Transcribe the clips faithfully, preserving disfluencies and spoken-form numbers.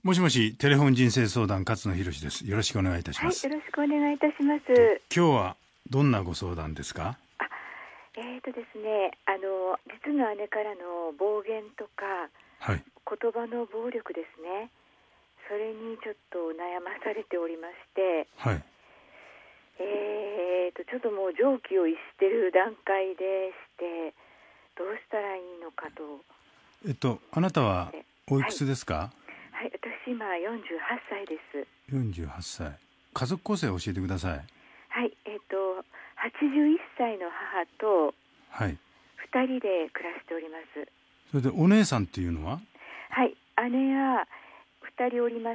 もしもし、テレフォン人生相談勝野博です。よろしくお願いいたします。 はい、よろしくお願いいたします。 今日はどんなご相談ですか？ あ、えーとですね、あの実の姉からの暴言とか、 はい、 言葉の暴力ですね。それにちょっと悩まされておりまして、 はい、 えーとちょっともう常軌を逸している段階でして、どうしたらいいのかと。 えっとあなたはおいくはい、 つですか？ はい、私今よんじゅうはっさいです。 よんじゅうはっさい。家族構成を教えてください。 はい、えーとはちじゅういっさいの母とはい。 ふたりで暮らしております。 それでお姉さんっていうのは？ はい、姉がふたりおりまして、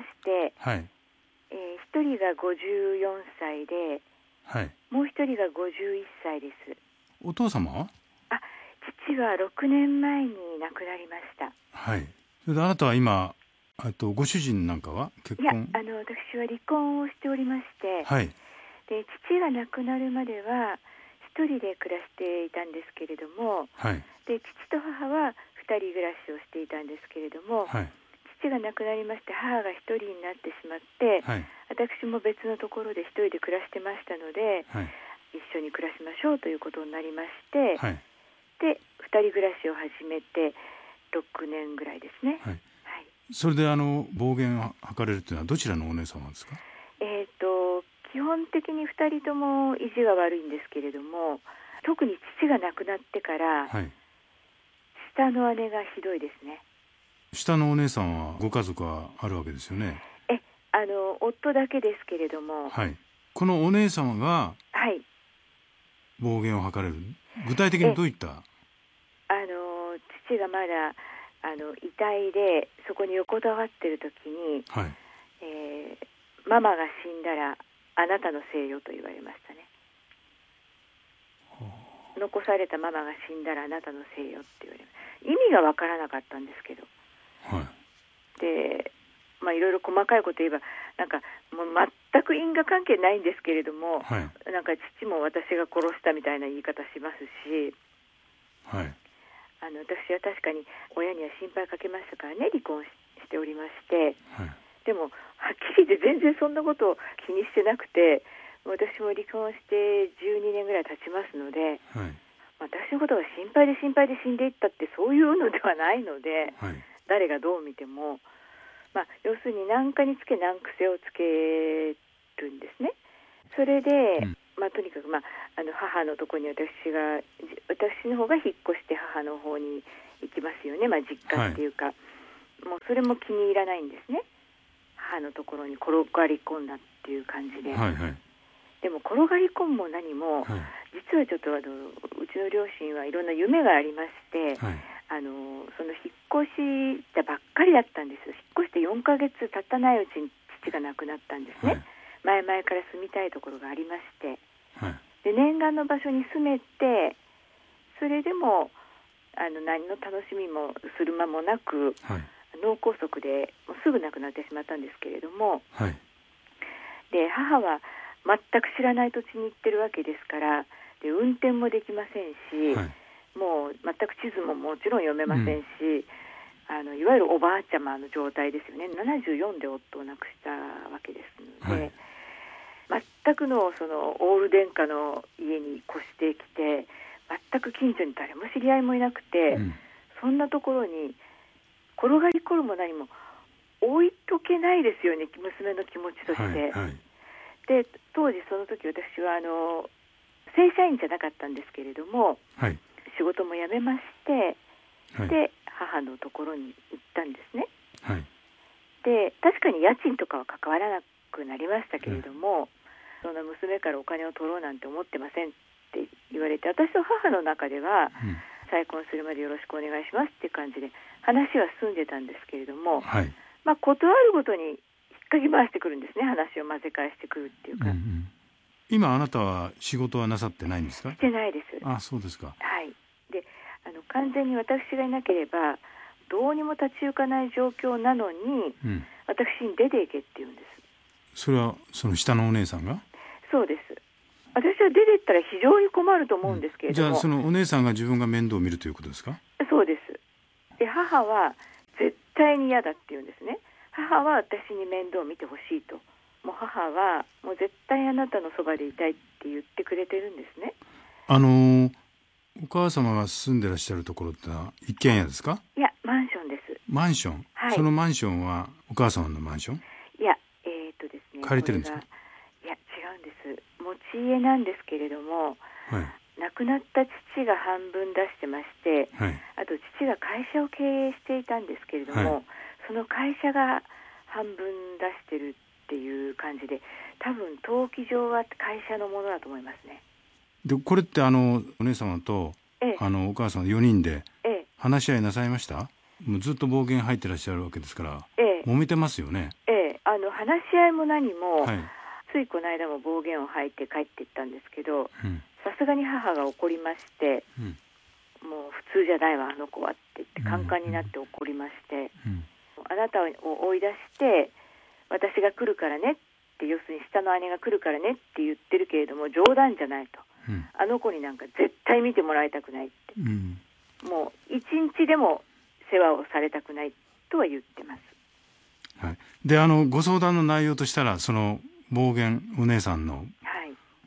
はい、 えー、ひとりがごじゅうよんさいで、 はい。 もうひとりがごじゅういっさいです。 お父様は？ あ、父はろくねんまえに亡くなりました。 はい。それであなたは今、あとご主人なんかは結いや、 婚？ あの私は離婚をしておりまして、 はい、 で父が亡くなるまではひとりで暮らしていたんですけれども、 はい、 で父と母はふたり暮らしをしていたんですけれども、 はい、 父が亡くなりまして母がひとりになってしまって、 はい、 私も別のところでひとりで暮らしてましたので、 はい、 一緒に暮らしましょうということになりまして、 はい、 でふたり暮らしを始めてろくねんぐらいですね。 はい。 はい、 それであの暴言を吐かれるというのはどちらのお姉様ですか？ えーと基本的にふたりとも意地が悪いんですけれども、特に父が亡くなってからはい。 下の姉がひどいですね。 下のお姉さんはご家族はあるわけですよね。 えあの夫だけですけれども、 はい。このお姉様がはい、 暴言を吐かれる。具体的にどういった？ あの父がまだあの遺体でそこに横たわってる時に、 はい。 えーママが死んだらあなたのせいよと言われましたね。残されたママが死んだらあなたのせいよって言われます。意味がわからなかったんですけど、 はい。 でまあいろいろ細かいこと言えばなんかもう全く因果関係ないんですけれども、 はい。 なんか父も私が殺したみたいな言い方しますし、 はい。 あの私は確かに親には心配かけましたからね、離婚 し, しておりまして、 はい。 でもはっきり言って全然そんなことを気にしてなくて、私も離婚してじゅうにねんぐらい経ちますので、 はい。 私のことが心配で心配で死んでいったってそういうのではないので、 はい。 誰がどう見ても、まあ、要するに何かにつけ難癖をつけるんですね。それで、 うん、 まあ、とにかく、まあ、あの母のところに私が私の方が引っ越して母の方に行きますよね、まあ、実家っていうか、はい、もうそれも気に入らないんですね。母のところに転がり込んだっていう感じで、 はい。はい。 でも転がり込むも何も、はい、実はちょっとあのうちの両親はいろんな夢がありまして、はい、あのその引っ越したばっかりだったんです。引っ越してよんかげつ経たないうちに父が亡くなったんですね、はい、前々から住みたいところがありまして、はい、で念願の場所に住めて、それでもあの何の楽しみもする間もなく、はい、脳梗塞でもうすぐ亡くなってしまったんですけれども、はい、で母は全く知らない土地に行ってるわけですから、で運転もできませんし、はい、もう全く地図ももちろん読めませんし、うん、あのいわゆるおばあちゃまの状態ですよね。ななじゅうよんで夫を亡くしたわけですので、はい、全くのそのオール電化の家に越してきて、全く近所に誰も知り合いもいなくて、うん、そんなところに転がり込むも何も置いとけないですよね、娘の気持ちとして、はいはい。で当時その時私はあの正社員じゃなかったんですけれども、はい、仕事も辞めまして、はい、で母のところに行ったんですね、はい、で確かに家賃とかは関わらなくなりましたけれども、はい、そんな娘からお金を取ろうなんて思ってませんって言われて、私と母の中では、うん、再婚するまでよろしくお願いしますっていう感じで話は進んでたんですけれども、はい、まあ、断るごとに引っかき回してくるんですね。話を混ぜ返してくるっていうか、うんうん、 今あなたは仕事はなさってないんですか？ してないです。 あ、そうですか。 はい。で、あの完全に私がいなければどうにも立ち行かない状況なのに、うん、私に出ていけって言うんです。 それはその下のお姉さんが？ そうです。私は出ていったら非常に困ると思うんですけれども、 うん、じゃあそのお姉さんが自分が面倒を見るということですか？ そうです。で、母は絶対に嫌だって言うんですね。 母は私に面倒を見てほしいと、もう母はもう絶対あなたのそばでいたいって言ってくれてるんですね。 あのー、お母様が住んでらっしゃるところってのは一軒家ですか？ いや、マンションです。 マンション、はい、そのマンションはお母様のマンション？ いや、えー、っとですね、 借りてるんですか？ いや、違うんです。持ち家なんですけれども、 はい、 亡くなった父が半分出してまして、はい、あと父が会社を経営していたんですけれども、はい、その会社が半分出してるっていう感じで、多分登記上は会社のものだと思いますね。 でこれってあのお姉様と、ええ、あのお母さんよにんで話し合いなさいました？ええ、もうずっと暴言入ってらっしゃるわけですから、ええ、揉めてますよね。 ええ、あの話し合いも何も、はい、ついこの間も暴言を吐いて帰っていったんですけど、さすがに母が怒りまして、うん、もう普通じゃないわあの子はって言ってカンカンになって怒りまして、うんうん、あなたを追い出して私が来るからねって、要するに下の姉が来るからねって言ってるけれども冗談じゃないと、うん、あの子になんか絶対見てもらいたくないって、うん、もう一日でも世話をされたくないとは言ってます。 はい、であのご相談の内容としたら、その暴言お姉さんの、 はい、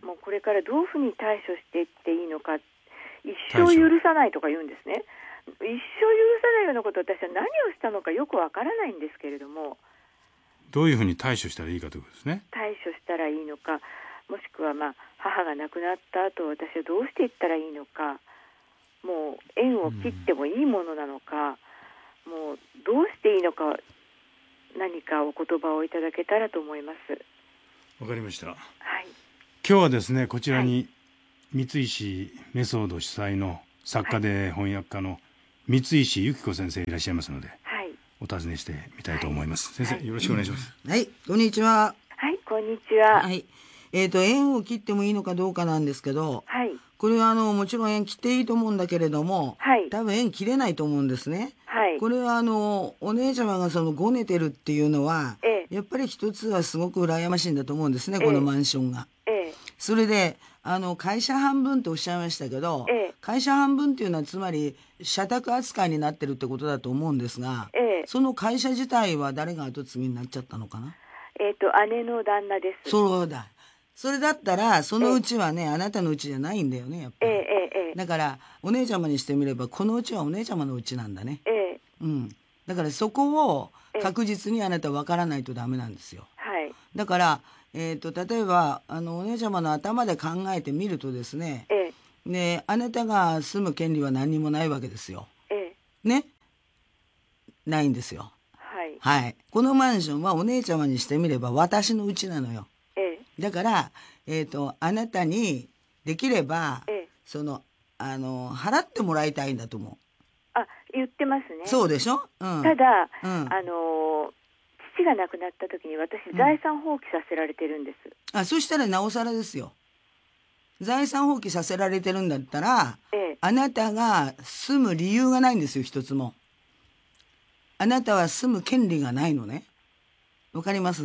もうこれからどういうふうに対処していっていいのか、一生許さないとか言うんですね。一生許さないようなこと、私は何をしたのかよくわからないんですけれども、 どういうふうに対処したらいいかということですね。 対処したらいいのか、もしくはまあ母が亡くなった後私はどうしていったらいいのか、もう縁を切ってもいいものなのか、うん、もうどうしていいのか、何かお言葉をいただけたらと思います。 わかりました。はい、 今日はですね、こちらに三石メソード主催の作家で翻訳家の三石由紀子先生いらっしゃいますので、はい、お尋ねしてみたいと思います。はい、先生、よろしくお願いします。 はい、こんにちは。 はい、こんにちは。 はい、えーと、縁を切ってもいいのかどうかなんですけど、はい、これはあのもちろん縁切っていいと思うんだけれども、はい、多分縁切れないと思うんですね。はい、これはあのお姉ちゃまがそのごねてるっていうのは、ええ、やっぱり一つはすごく羨ましいんだと思うんですね、このマンションが。ええ、それであの会社半分とおっしゃいましたけど、ええ、会社半分っていうのはつまり社宅扱いになってるってことだと思うんですが、ええ、その会社自体は誰が後継ぎになっちゃったのかな？ えっと姉の旦那です。 そうだ。それだったらそのうちはね、ええ、あなたのうちじゃないんだよね、やっぱり。えええ、だからお姉ちゃまにしてみればこのうちはお姉ちゃまのうちなんだね。ええ、うん。だからそこを確実にあなた分からないとダメなんですよ。はい。だから、えーと、例えばあのお姉ちゃまの頭で考えてみるとですね、ええ、ね、あなたが住む権利は何にもないわけですよ。ええ、ね、ないんですよ。はい。はい。このマンションはお姉ちゃまにしてみれば私のうちなのよ。ええ、だから、えーと、あなたにできれば、ええ、そのあの払ってもらいたいんだと思う。 あ、言ってますね。 そうでしょ、うん、 ただ、うん、あの父が亡くなった時に私財産放棄させられてるんです。 うん、あ、そしたらなおさらですよ。財産放棄させられてるんだったら、ええ、あなたが住む理由がないんですよ、一つも。あなたは住む権利がないのね。わかります？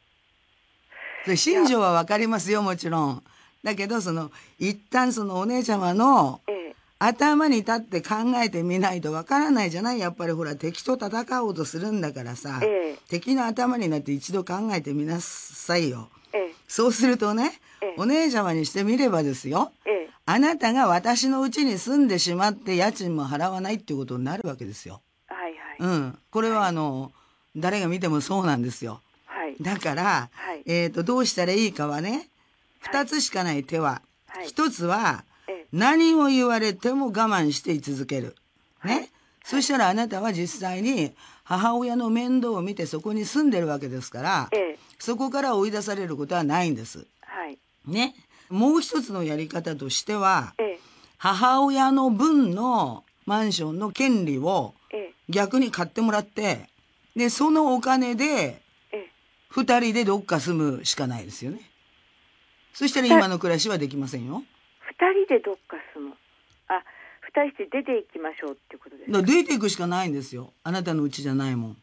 心情はわかりますよ、もちろん。だけどその一旦そのお姉ちゃまの、ええ、頭に立って考えてみないとわからないじゃない。やっぱりほら敵と戦おうとするんだからさ、ええ、敵の頭になって一度考えてみなさいよ。ええ、そうするとね、ええ、お姉ちゃまにしてみればですよ、ええ、あなたが私の家に住んでしまって家賃も払わないっていうことになるわけですよ。はいはい。うん。これはあの、はい、誰が見てもそうなんですよ。はい。だから、はい、えっと、どうしたらいいかはね、二つしかない手は。はい、一つは、何を言われても我慢して居続ける。ね。はい、そしたらあなたは実際に母親の面倒を見てそこに住んでるわけですから、ええ、そこから追い出されることはないんです。はい。ね。もう一つのやり方としては、ええ、母親の分のマンションの権利を逆に買ってもらって、で、そのお金で、二人でどっか住むしかないですよね。そしたら今の暮らしはできませんよ。 二人でどっか住む。あ、二人して出て行きましょうってことですか。 だから出ていくしかないんですよ。あなたの家じゃないもん。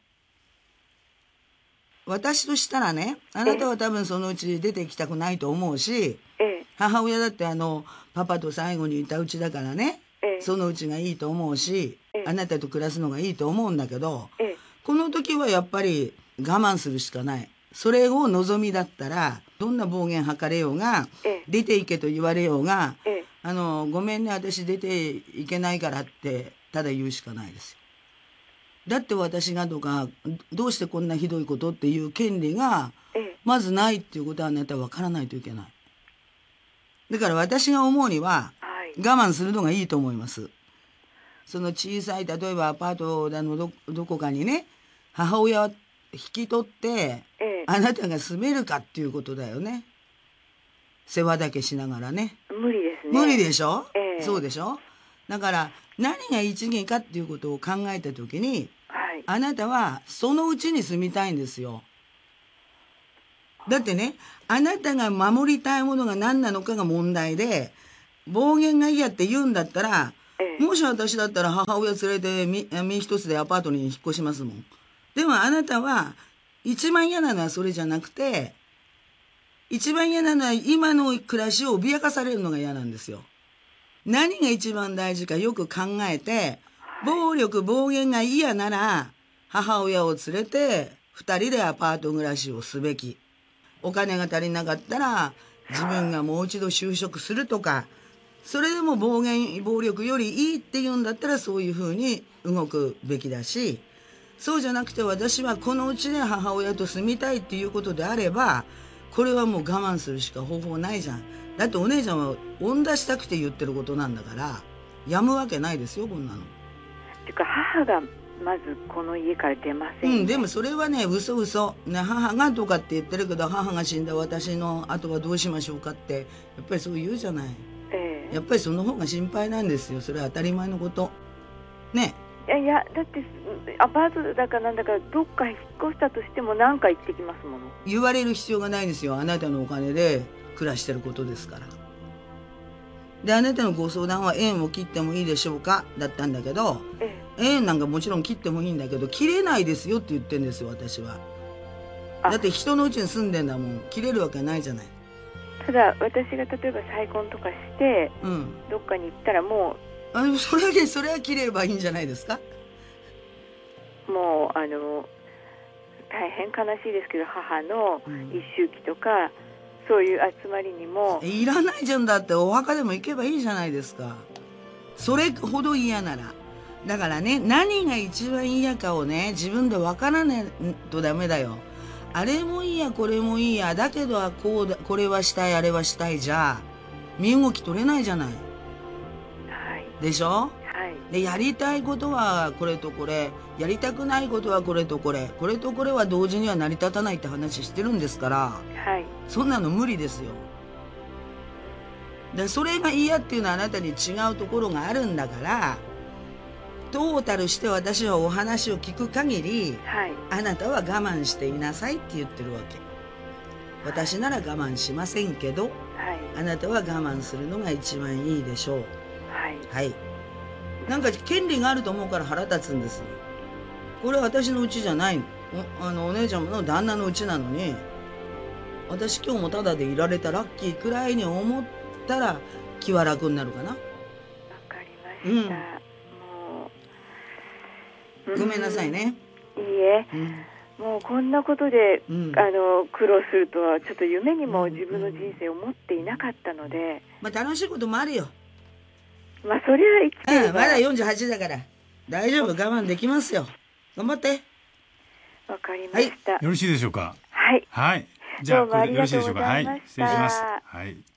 私としたらね、あなたは多分そのうち出て行きたくないと思うし、ええ、母親だってあのパパと最後にいた家だからね、ええ、そのうちがいいと思うし、ええ、あなたと暮らすのがいいと思うんだけど、ええ、この時はやっぱり我慢するしかない。それを望みだったら、どんな暴言吐かれようが、ええ、出ていけと言われようが、ええ、あの、ごめんね、私出ていけないからって、ただ言うしかないですよ。だって私がとか、どうしてこんなひどいことっていう権利が、まずないっていうことはあなたは分からないといけない。だから私が思うには、我慢するのがいいと思います。その小さい、例えばアパートだの ど, どこかにね、母親を引き取って、ええ、あなたが住めるかっていうことだよね。世話だけしながらね。 無理ですね。 無理でしょ、 ええ、 そうでしょ。だから何が一義かっていうことを考えたときに、はい、あなたはそのうちに住みたいんですよ。だってね、あなたが守りたいものが何なのかが問題で、暴言が嫌って言うんだったら、ええ、もし私だったら母親連れて身身一つでアパートに引っ越しますもん。でもあなたは一番嫌なのはそれじゃなくて、一番嫌なのは今の暮らしを脅かされるのが嫌なんですよ。何が一番大事かよく考えて、暴力暴言が嫌なら母親を連れて二人でアパート暮らしをすべき。お金が足りなかったら自分がもう一度就職するとか、それでも暴言暴力よりいいって言うんだったらそういうふうに動くべきだし、そうじゃなくて私はこのうちで母親と住みたいっていうことであれば、これはもう我慢するしか方法ないじゃん。だってお姉ちゃんは恩出したくて言ってることなんだから、やむわけないですよこんなの。 てか母がまずこの家から出ません、ね、 うん、でもそれはね、嘘嘘ね、母がとかって言ってるけど、母が死んだ私の後はどうしましょうかってやっぱりそう言うじゃない、ええ、やっぱりその方が心配なんですよ。それは当たり前のことね。 いやいや、だってアパートだかなんだかどっか引っ越したとしても何か行ってきますもの。 言われる必要がないんですよ。あなたのお金で暮らしてることですから。で、あなたのご相談は縁を切ってもいいでしょうかだったんだけど、ええ、縁なんかもちろん切ってもいいんだけど、切れないですよって言ってるんですよ私は。だって人のうちに住んでんだもん、切れるわけないじゃない。 ただ私が例えば再婚とかして、うん、どっかに行ったらもうあのそれでそれは切れればいいんじゃないですか。 もうあの大変悲しいですけど、母の一周忌とか、うん、そういう集まりにもいらないじゃん。だってお墓でも行けばいいじゃないですか。それほど嫌なら。だからね、何が一番嫌かをね、自分で分からないとダメだよ。あれもいいやこれもいいやだけどはこうだ、これはしたいあれはしたいじゃ身動き取れないじゃない、はい、でしょ、はい、でやりたいことはこれとこれ、やりたくないことはこれとこれ、これとこれは同時には成り立たないって話してるんですから、はい、そんなの無理ですよ。でそれが嫌っていうのはあなたに違うところがあるんだから、トータルして私はお話を聞く限り、はい、あなたは我慢していなさいって言ってるわけ。私なら我慢しませんけど、はい、あなたは我慢するのが一番いいでしょう。はい、はい、なんか権利があると思うから腹立つんです。これは私の家じゃないの。 お, あのお姉ちゃんの旦那の家なのに、私今日もタダでいられたラッキーくらいに思ったら気は楽になるかな。わかりました、うんごめんなさいね。 いいえ、うん、もうこんなことで、うん、あの苦労するとはちょっと夢にも自分の人生を持っていなかったので、 まあ楽しいこともあるよ。 まあそりゃ生きてる、 うん、まだよんじゅうはちだから大丈夫、我慢できますよ。頑張って。 わかりました、はい、 よろしいでしょうか。 はい、 はい、じゃあこれでよろしいでしょうか。はい、失礼します。はい。